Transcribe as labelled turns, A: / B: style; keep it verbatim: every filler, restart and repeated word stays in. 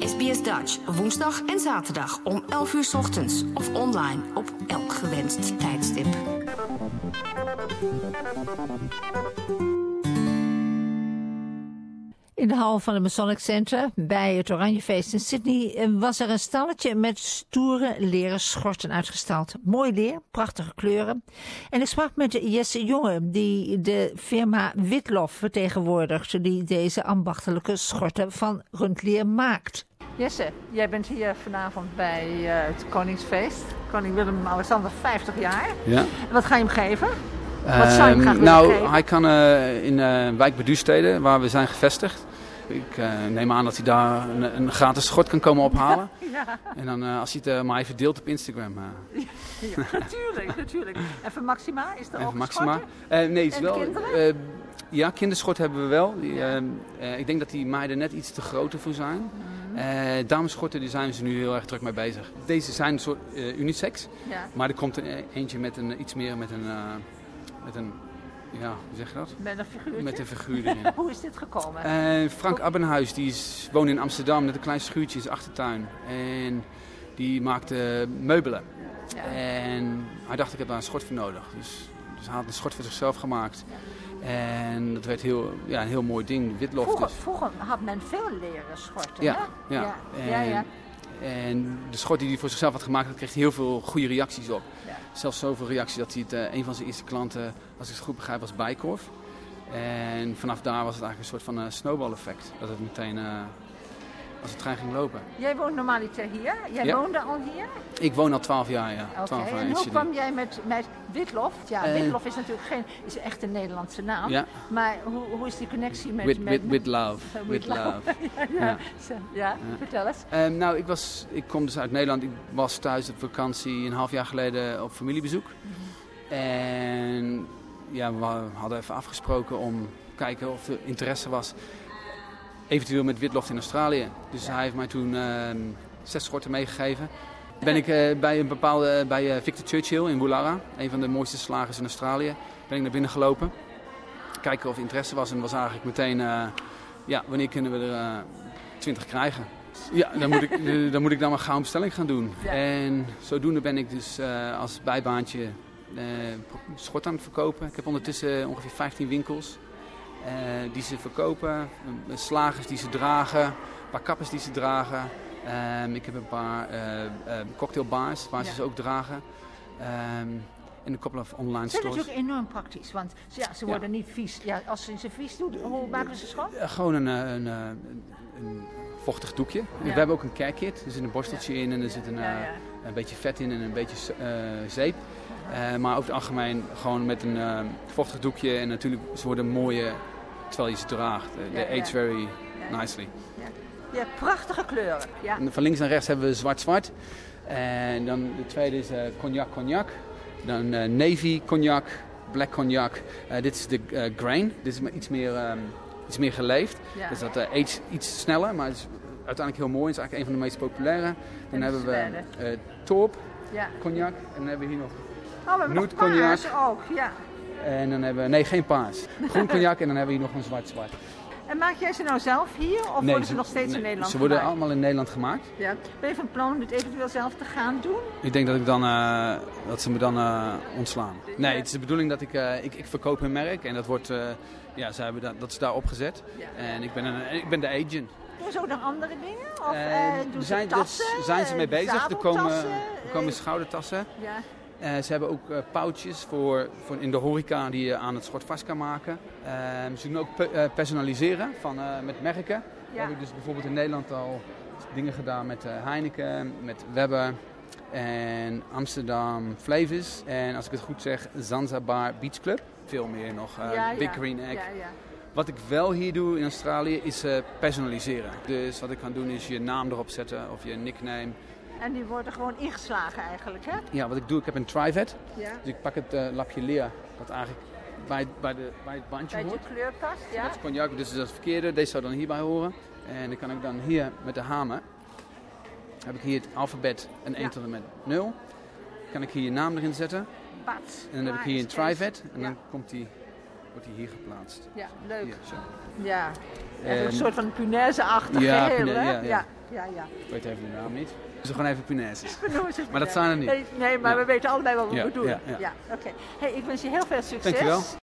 A: S B S Dutch, woensdag en zaterdag om elf uur 's ochtends of online op elk gewenst tijdstip.
B: In de hal van het Masonic Center bij het Oranjefeest in Sydney was er een stalletje met stoere leren schorten uitgestald. Mooi leer, prachtige kleuren. En ik sprak met Jesse Jonge, die de firma Witlof vertegenwoordigt, die deze ambachtelijke schorten van rundleer maakt. Jesse, jij bent hier vanavond bij uh, het Koningsfeest. Koning Willem-Alexander, vijftig jaar.
C: Ja.
B: Wat ga je hem geven? Wat zou je hem graag willen
C: nou,
B: geven?
C: hij kan uh, in uh, wijk Beduurstede, waar we zijn gevestigd. Ik uh, neem aan dat hij daar een, een gratis schort kan komen ophalen.
B: Ja.
C: En dan uh, als hij het uh, maar even deelt op Instagram. Uh.
B: Ja, ja, natuurlijk, natuurlijk. En voor Maxima, is er
C: En
B: ook
C: Maxima?
B: schorten?
C: Uh, nee, het is
B: En
C: wel.
B: kinderen?
C: Uh, ja, kinderschort hebben we wel. Die,
B: Ja.
C: uh, uh, ik denk dat die meiden net iets te groter voor zijn.
B: Mm.
C: Uh, damesschorten, die zijn ze nu heel erg druk mee bezig. Deze zijn een soort uh, unisex.
B: Ja.
C: Maar er komt er eentje met een, iets meer met een, uh, met een, ja, hoe zeg je dat?
B: Met een figuurtje?
C: Met een figuur erin.
B: Hoe is dit gekomen?
C: Uh, Frank Abbenhuis, die is, woont in Amsterdam met een klein schuurtje in zijn achtertuin. En die maakte meubelen.
B: Ja.
C: En hij dacht, ik heb daar een schort voor nodig. Dus, dus hij had een schort voor zichzelf gemaakt. En dat werd heel, ja, een heel mooi ding, witlof.
B: Vroeger,
C: Dus.
B: vroeger had men veel leren schorten,
C: Ja,
B: hè?
C: ja.
B: Ja,
C: En,
B: ja, ja.
C: en de schort die hij voor zichzelf had gemaakt, daar kreeg hij heel veel goede reacties op.
B: Ja.
C: Zelfs zoveel reacties dat hij het, uh, een van zijn eerste klanten, als ik het goed begrijp, was Bijkorf. En vanaf daar was het eigenlijk een soort van uh, snowball effect. Dat het meteen uh, als de trein ging lopen.
B: Jij woont normaliter hier? Jij
C: Ja.
B: woonde al hier?
C: Ik woon al twaalf jaar, ja.
B: Oké,
C: twaalf jaar
B: en
C: in
B: hoe
C: Sydney.
B: kwam jij met, met Witlof? Ja,
C: Uh,
B: Witlof is natuurlijk geen, is echt een Nederlandse naam.
C: Ja.
B: Maar hoe, hoe is die connectie met...
C: With,
B: met,
C: with, with love.
B: With
C: With
B: love.
C: love.
B: ja, ja.
C: Ja.
B: Zo, ja, vertel eens.
C: Um, nou, ik, was, ik kom dus uit Nederland. Ik was thuis op vakantie een half jaar geleden op familiebezoek. Mm-hmm. En ja, we hadden even afgesproken om te kijken of er interesse was. Eventueel met witlof in Australië. Dus ja. Hij heeft mij toen uh, zes schorten meegegeven. Ben ik uh, bij een bepaalde, bij uh, Victor Churchill in Woollahra, een van de mooiste slagers in Australië, ben ik naar binnen gelopen. Kijken of interesse was en was eigenlijk meteen, uh, ja, wanneer kunnen we er uh, twintig krijgen? Ja, dan moet ik, uh, dan moet ik dan maar gauw een bestelling gaan doen. Ja. En zodoende ben ik dus uh, als bijbaantje uh, schort aan het verkopen. Ik heb ondertussen ongeveer vijftien winkels. Uh, die ze verkopen, uh, slagers die ze dragen, een paar kappers die ze dragen. Um, ik heb een paar uh, uh, cocktailbars waar ja. ze ze ook dragen. Um, en een couple of online stores.
B: Dat is natuurlijk enorm praktisch, want ja, ze worden ja. niet vies. Ja, als ze ze vies doen, hoe maken ze schoon?
C: Uh, gewoon een, een, een, een vochtig doekje. Ja. We hebben ook een care kit, er zit een borsteltje ja. in en er ja. zit een, ja, ja. een beetje vet in en een beetje uh, zeep. Uh, maar over het algemeen gewoon met een uh, vochtig doekje en natuurlijk ze worden mooie terwijl je ze draagt. Uh, they ja, age ja. very ja. nicely.
B: Ja. Ja, prachtige kleuren. Ja.
C: Van links naar rechts hebben we zwart-zwart. En dan de tweede is uh, cognac-cognac. Dan uh, navy cognac, black cognac. Uh, dit is de uh, grain. Dit is iets meer, um, iets meer geleefd. Ja. Dus dat uh, age iets sneller, maar het is uiteindelijk heel mooi. Het is eigenlijk een van de meest populaire. Dan en hebben we uh, taupe ja. cognac. En dan hebben we hier nog
B: oh,
C: nude cognac.
B: Ook, ja.
C: En dan hebben we, nee geen paars. Groen cognac en dan hebben we hier nog een zwart-zwart.
B: En maak jij ze nou zelf hier of
C: nee,
B: worden ze
C: ze,
B: nog steeds
C: nee,
B: in Nederland
C: Ze worden
B: gemaakt?
C: allemaal in Nederland gemaakt.
B: Ja. Ben je van plan om dit eventueel zelf te gaan doen?
C: Ik denk dat, ik dan, uh, dat ze me dan uh, ontslaan. Nee, het is de bedoeling dat ik, uh, ik, ik verkoop hun merk en dat, wordt, uh, ja, ze hebben dat, dat is daar opgezet. Ja. En ik ben, een, ik ben de agent.
B: Doen ze ook nog andere dingen? Of uh,
C: uh,
B: doen
C: zijn,
B: ze tassen?
C: Daar zijn ze mee bezig. Er komen, er komen
B: uh,
C: schoudertassen.
B: Ja.
C: Uh, ze hebben ook uh, pouches voor, voor in de horeca die je aan het schort vast kan maken. Uh, ze doen ook pe- uh, personaliseren van, uh, met merken. Ja. Heb ik dus bijvoorbeeld in Nederland al dingen gedaan met uh, Heineken, met Weber en Amsterdam Flavors. En als ik het goed zeg, Zanzibar Beach Club. Veel meer nog, uh,
B: ja,
C: Big
B: ja.
C: Green Egg.
B: Ja, ja.
C: Wat ik wel hier doe in Australië is uh, personaliseren. Dus wat ik kan doen is je naam erop zetten of je nickname.
B: En die worden gewoon ingeslagen eigenlijk, hè?
C: Ja, wat ik doe, ik heb een tri-vet.
B: Ja.
C: Dus ik pak het uh, lapje leer, wat eigenlijk bij, bij, de, bij het bandje
B: bij
C: hoort.
B: Bij de kleur past, ja.
C: Dat is cognac, dus dat is het verkeerde. Deze zou dan hierbij horen. En dan kan ik dan hier met de hamer, heb ik hier het alfabet en één ja. tot en met nul. Kan ik hier je naam erin zetten.
B: Bats.
C: En dan heb ik hier een tri-vet. En ja. dan komt die wordt hij hier geplaatst.
B: Ja, leuk.
C: Hier, zo.
B: Ja,
C: En-
B: een soort van punaise-achtig
C: Ja,
B: geheel,
C: puna-
B: hè?
C: ja, ja.
B: ja, ja, ja.
C: Ik weet even de naam niet. Dus we gaan even punaises.
B: We noemen ze
C: Maar dat
B: punaise.
C: zijn er niet.
B: Nee, nee maar
C: Ja.
B: we weten allebei wat we
C: Ja,
B: bedoelen.
C: ja, ja.
B: Oké. Hey, ik wens je heel veel succes.
C: Dankjewel.